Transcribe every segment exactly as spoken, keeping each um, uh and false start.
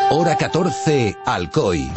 Hora catorce, Alcoy.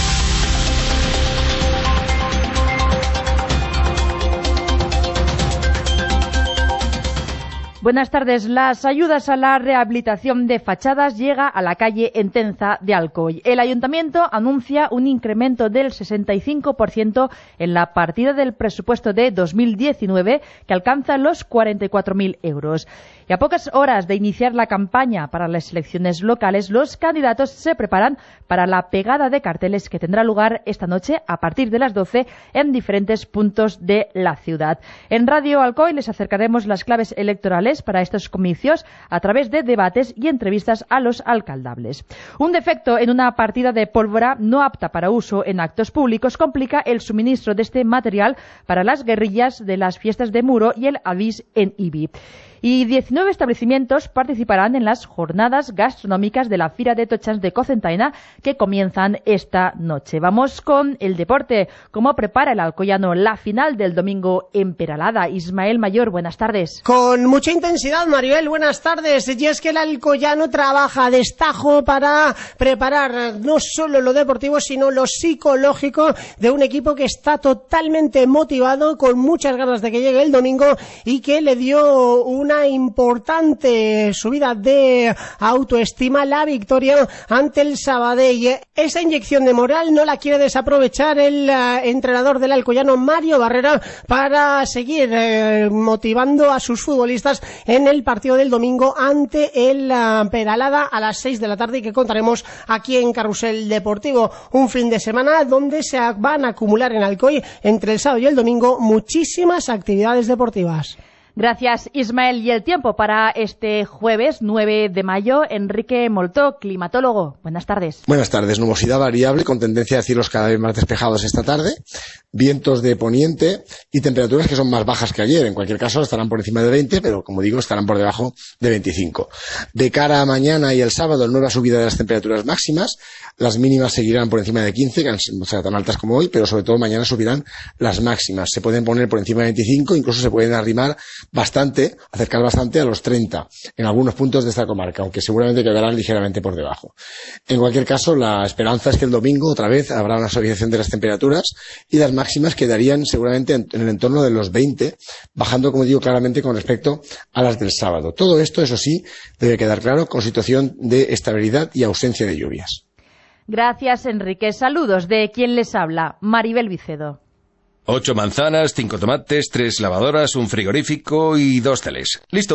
Buenas tardes. Las ayudas a la rehabilitación de fachadas llega a la calle Entenza de Alcoy. El Ayuntamiento anuncia un incremento del sesenta y cinco por ciento en la partida del presupuesto de dos mil diecinueve, que alcanza los cuarenta y cuatro mil euros. Y a pocas horas de iniciar la campaña para las elecciones locales, los candidatos se preparan para la pegada de carteles que tendrá lugar esta noche a partir de las doce en diferentes puntos de la ciudad. En Radio Alcoy les acercaremos las claves electorales para estos comicios a través de debates y entrevistas a los alcaldables. Un defecto en una partida de pólvora no apta para uso en actos públicos complica el suministro de este material para las guerrillas de las fiestas de Muro y el Avís en Ibi. Y diecinueve establecimientos participarán en las jornadas gastronómicas de la Fira de Tochans de Cocentaina, que comienzan esta noche. Vamos con el deporte. ¿Cómo prepara el alcoyano la final del domingo en Peralada? Ismael Mayor, buenas tardes. Con mucha intensidad, Maribel, buenas tardes. Y es que el alcoyano trabaja a destajo para preparar no solo lo deportivo, sino lo psicológico de un equipo que está totalmente motivado, con muchas ganas de que llegue el domingo, y que le dio una Una importante subida de autoestima la victoria ante el Sabadell. Esa inyección de moral no la quiere desaprovechar el uh, entrenador del alcoyano, Mario Barrera, para seguir eh, motivando a sus futbolistas en el partido del domingo ante el uh, Peralada a las seis de la tarde, y que contaremos aquí en Carrusel Deportivo. Un fin de semana donde se van a acumular en Alcoy, entre el sábado y el domingo, muchísimas actividades deportivas. Gracias, Ismael. Y el tiempo para este jueves nueve de mayo, Enrique Moltó, climatólogo. Buenas tardes. Buenas tardes. Nubosidad variable con tendencia a cielos cada vez más despejados esta tarde, vientos de poniente y temperaturas que son más bajas que ayer. En cualquier caso estarán por encima de veinte, pero como digo, estarán por debajo de veinticinco. De cara a mañana y el sábado, nueva subida de las temperaturas máximas. Las mínimas seguirán por encima de quince, que no serán tan altas como hoy, pero sobre todo mañana subirán las máximas. Se pueden poner por encima de veinticinco, incluso se pueden arrimar bastante, acercar bastante a los treinta en algunos puntos de esta comarca, aunque seguramente quedarán ligeramente por debajo. En cualquier caso, la esperanza es que el domingo otra vez habrá una suavización de las temperaturas y las máximas quedarían seguramente en el entorno de los veinte, bajando, como digo, claramente con respecto a las del sábado. Todo esto, eso sí, debe quedar claro, con situación de estabilidad y ausencia de lluvias. Gracias, Enrique. Saludos de quien les habla, Maribel Vicedo. Ocho manzanas, cinco tomates, tres lavadoras, un frigorífico y dos teles. ¡Listo!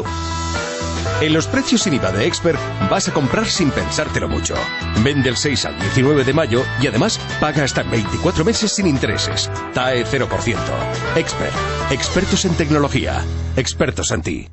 En los precios sin I V A de Expert vas a comprar sin pensártelo mucho. Vende el seis al diecinueve de mayo y además paga hasta veinticuatro meses sin intereses. T A E cero por ciento. Expert. Expertos en tecnología. Expertos en ti.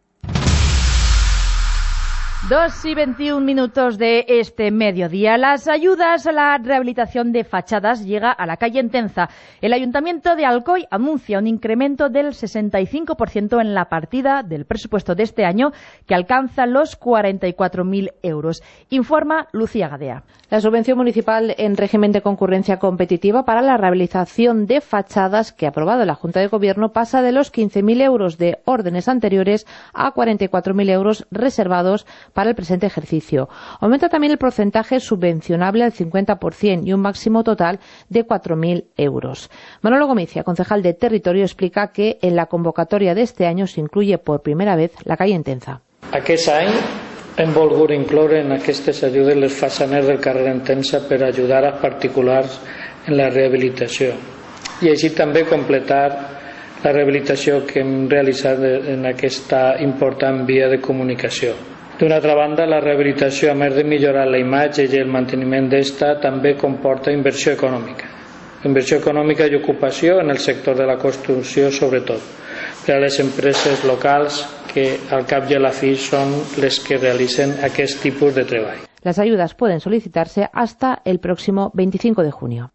Dos y veintiún minutos de este mediodía. Las ayudas a la rehabilitación de fachadas llega a la calle Entenza. El Ayuntamiento de Alcoy anuncia un incremento del sesenta y cinco por ciento en la partida del presupuesto de este año, que alcanza los cuarenta y cuatro mil euros. Informa Lucía Gadea. La subvención municipal en régimen de concurrencia competitiva para la rehabilitación de fachadas que ha aprobado la Junta de Gobierno pasa de los quince mil euros de órdenes anteriores a cuarenta y cuatro mil euros reservados para el presente ejercicio. Aumenta también el porcentaje subvencionable al cincuenta por ciento y un máximo total de cuatro mil euros. Manolo Gomicia, concejal de Territorio, explica que en la convocatoria de este año se incluye por primera vez la calle Entenza. Aquest any hem volgut incloure en aquestes ajudes les façanes del carrer Entença per ajudar a particulars en la rehabilitació i així també completar la rehabilitació que hem realitzat en aquesta important via de comunicació. D'una altra banda, la rehabilitació, a més de millorar la imatge i el manteniment d'esta, també comporta inversió econòmica. Inversió econòmica i ocupació en el sector de la construcció, sobretot, per a les empreses locals que al cap i a la fi són les que realicen aquest tipus de treball. Las ayudas pueden solicitarse hasta el próximo veinticinco de junio.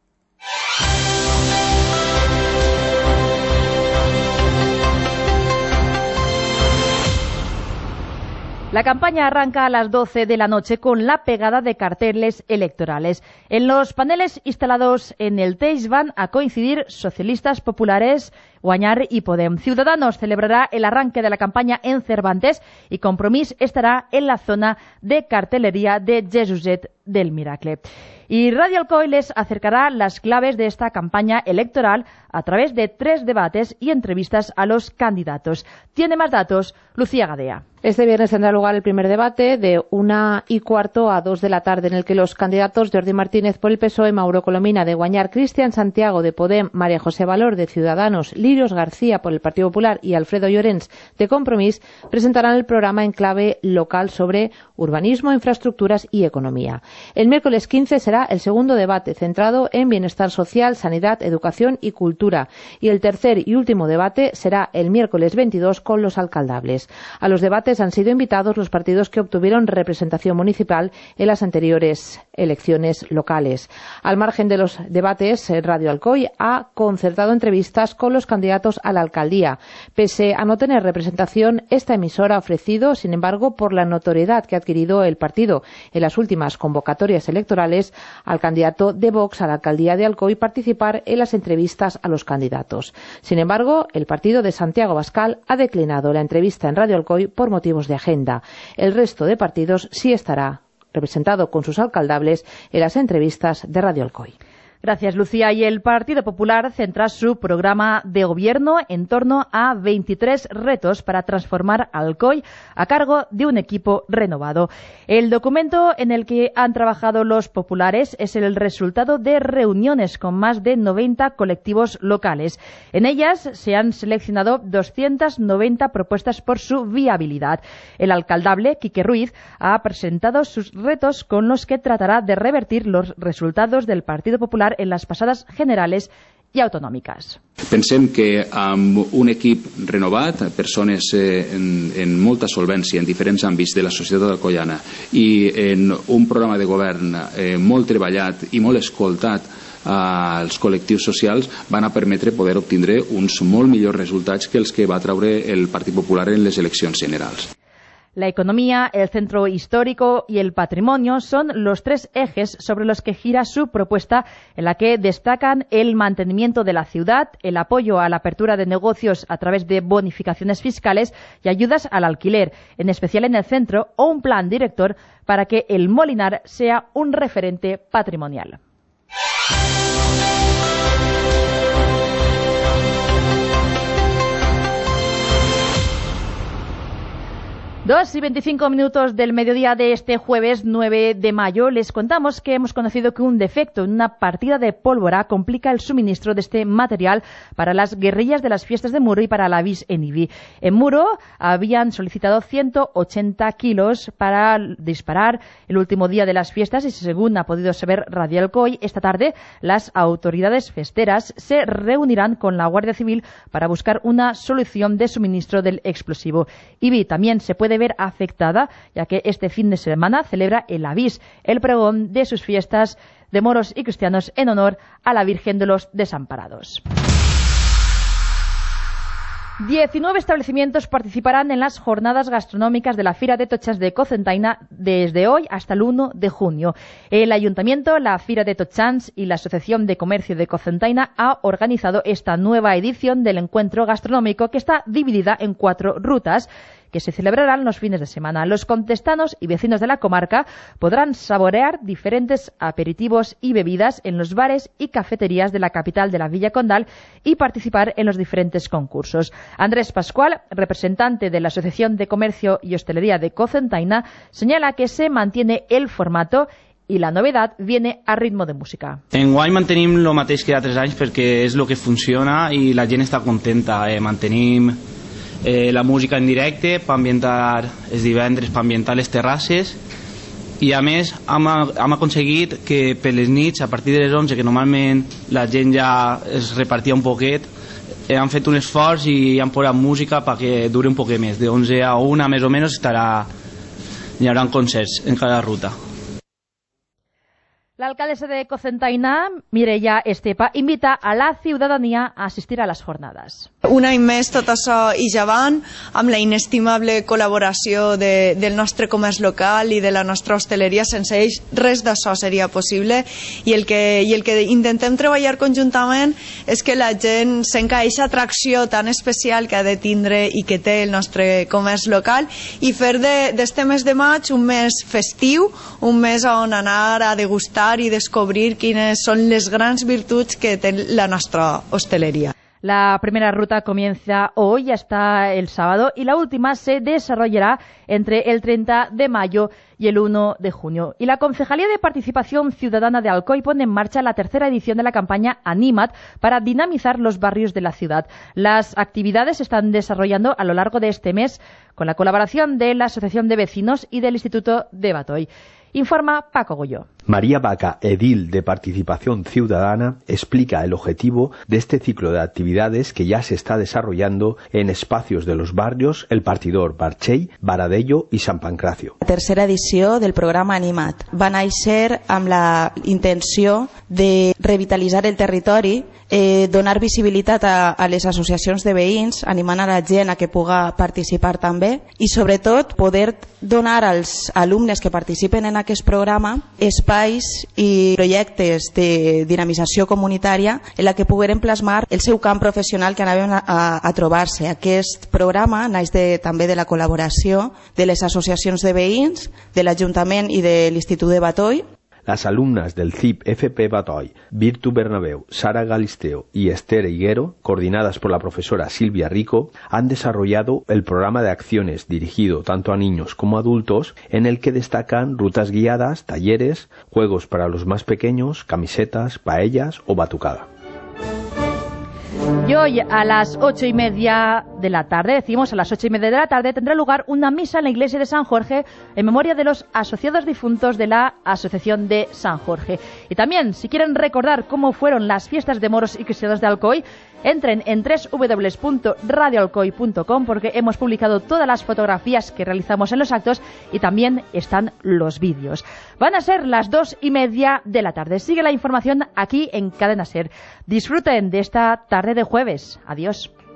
La campaña arranca a las doce de la noche con la pegada de carteles electorales. En los paneles instalados en el Teix van a coincidir socialistas, populares, Guanyar y Podem. Ciudadanos celebrará el arranque de la campaña en Cervantes y Compromís estará en la zona de cartelería de Jesuset del Miracle. Y Radio Alcoi les acercará las claves de esta campaña electoral a través de tres debates y entrevistas a los candidatos. Tiene más datos Lucía Gadea. Este viernes tendrá lugar el primer debate de una y cuarto a dos de la tarde, en el que los candidatos Jordi Martínez por el P S O E, Mauro Colomina de Guanyar, Cristian Santiago de Podem, María José Valor de Ciudadanos, Lirios García por el Partido Popular y Alfredo Llorens de Compromís presentarán el programa en clave local sobre urbanismo, infraestructuras y economía. El miércoles quince será el segundo debate, centrado en bienestar social, sanidad, educación y cultura. Y el tercer y último debate será el miércoles veintidós con los alcaldables. A los debates han sido invitados los partidos que obtuvieron representación municipal en las anteriores elecciones locales. Al margen de los debates, Radio Alcoi ha concertado entrevistas con los candidatos a la alcaldía. Pese a no tener representación, esta emisora ha ofrecido, sin embargo, por la notoriedad que ha adquirido el partido en las últimas convocatorias electorales, al candidato de Vox a la alcaldía de Alcoi participar en las entrevistas a los candidatos. Sin embargo, el partido de Santiago Abascal ha declinado la entrevista en Radio Alcoi por motivos de agenda. El resto de partidos sí estará representado con sus alcaldables en las entrevistas de Radio Alcoi. Gracias, Lucía. Y el Partido Popular centra su programa de gobierno en torno a veintitrés retos para transformar Alcoi a cargo de un equipo renovado. El documento en el que han trabajado los populares es el resultado de reuniones con más de noventa colectivos locales. En ellas se han seleccionado doscientas noventa propuestas por su viabilidad. El alcaldable, Quique Ruiz, ha presentado sus retos con los que tratará de revertir los resultados del Partido Popular en las pasadas generales i autonòmiques. Pensem que amb un equip renovat, persones eh, en, en molta solvència en diferents àmbits de la societat alcoiana i en un programa de govern eh, molt treballat i molt escoltat als col·lectius socials, van a permetre poder obtindre uns molt millors resultats que els que va treure el Partit Popular en les eleccions generals. La economía, el centro histórico y el patrimonio son los tres ejes sobre los que gira su propuesta, en la que destacan el mantenimiento de la ciudad, el apoyo a la apertura de negocios a través de bonificaciones fiscales y ayudas al alquiler, en especial en el centro, o un plan director para que el Molinar sea un referente patrimonial. Dos y veinticinco minutos del mediodía de este jueves nueve de mayo les contamos que hemos conocido que un defecto en una partida de pólvora complica el suministro de este material para las guerrillas de las fiestas de Muro y para la Vis en Ibi. En Muro habían solicitado ciento ochenta kilos para disparar el último día de las fiestas y, según ha podido saber Radio Alcoi, esta tarde las autoridades festeras se reunirán con la Guardia Civil para buscar una solución de suministro del explosivo. Ibi también se puede ver afectada, ya que este fin de semana celebra el Avís, el pregón de sus fiestas de moros y cristianos en honor a la Virgen de los Desamparados. diecinueve establecimientos participarán en las jornadas gastronómicas de la Fira de Tochans de Cocentaina desde hoy hasta el uno de junio. El Ayuntamiento, la Fira de Tochans y la Asociación de Comercio de Cocentaina ha organizado esta nueva edición del encuentro gastronómico, que está dividida en cuatro rutas que se celebrarán los fines de semana. Los contestanos y vecinos de la comarca podrán saborear diferentes aperitivos y bebidas en los bares y cafeterías de la capital de la Villa Condal y participar en los diferentes concursos. Andrés Pascual, representante de la Asociación de Comercio y Hostelería de Cocentaina, señala que se mantiene el formato i la novetat viene a ritmo de música. Enguany mantenim el mateix que altres anys perquè és el que funciona i la gent està contenta. Eh, mantenim eh, la música en directe per ambientar els divendres, per ambientar les terrasses, i a més hem, hem aconseguit que per les nits, a partir de les onze, que normalment la gent ja es repartia un poquet, hem fet un esforç i hem posat música perquè duri un poquet més. De onze a una més o menys estarà, hi haurà concerts en cada ruta. La alcaldesa de Cocentaina, Mireia Estepa, invita a la ciudadanía a asistir a las jornades. Un any més tot això i javant, amb la inestimable col·laboració de, del nostre comerç local i de la nostra hosteleria. Sense ells res d'això seria possible, i el que, i el que intentem treballar conjuntament és que la gent sent aquesta atracció tan especial que ha de tindre i que té el nostre comerç local, i fer d'este mes de maig un mes festiu, un mes on anar a degustar y descubrir quiénes son las grandes virtudes que tiene la nuestra hostelería. La primera ruta comienza hoy hasta el sábado y la última se desarrollará entre el treinta de mayo y el uno de junio. Y la Concejalía de Participación Ciudadana de Alcoy pone en marcha la tercera edición de la campaña Animat para dinamizar los barrios de la ciudad. Las actividades se están desarrollando a lo largo de este mes con la colaboración de la Asociación de Vecinos y del Instituto de Batoy. Informa Paco Goyo. María Vaca, edil de Participación Ciudadana, explica el objetivo de este ciclo de actividades que ya se está desarrollando en espacios de los barrios El Partidor, Barchell, Baradello y San Pancracio. La tercera edició del programa Animat va néixer amb la intenció de revitalitzar el territori, eh, donar visibilitat a, a les associacions de veïns, animant a la gent a que puga participar també, i sobretot poder donar als alumnes que participen en aquest programa espais i projectes de dinamització comunitària en la que pogueren plasmar el seu camp professional que anaven a, a, a trobar-se. Aquest programa naix de, també de la col·laboració de les associacions de veïns, de l'Ajuntament i de l'Institut de Batoy. Las alumnas del C I P F P Batoy, Virtu Bernabeu, Sara Galisteo y Esther Higuero, coordinadas por la profesora Silvia Rico, han desarrollado el programa de acciones dirigido tanto a niños como a adultos, en el que destacan rutas guiadas, talleres, juegos para los más pequeños, camisetas, paellas o batucada. Y hoy a las ocho y media de la tarde, decimos a las ocho y media de la tarde, tendrá lugar una misa en la iglesia de San Jorge en memoria de los asociados difuntos de la Asociación de San Jorge. Y también, si quieren recordar cómo fueron las fiestas de moros y cristianos de Alcoy, entren en doble u doble u doble u punto radio alcoy punto com porque hemos publicado todas las fotografías que realizamos en los actos y también están los vídeos. Van a ser las dos y media de la tarde. Sigue la información aquí en Cadena Ser. Disfruten de esta tarde de jueves. Adiós.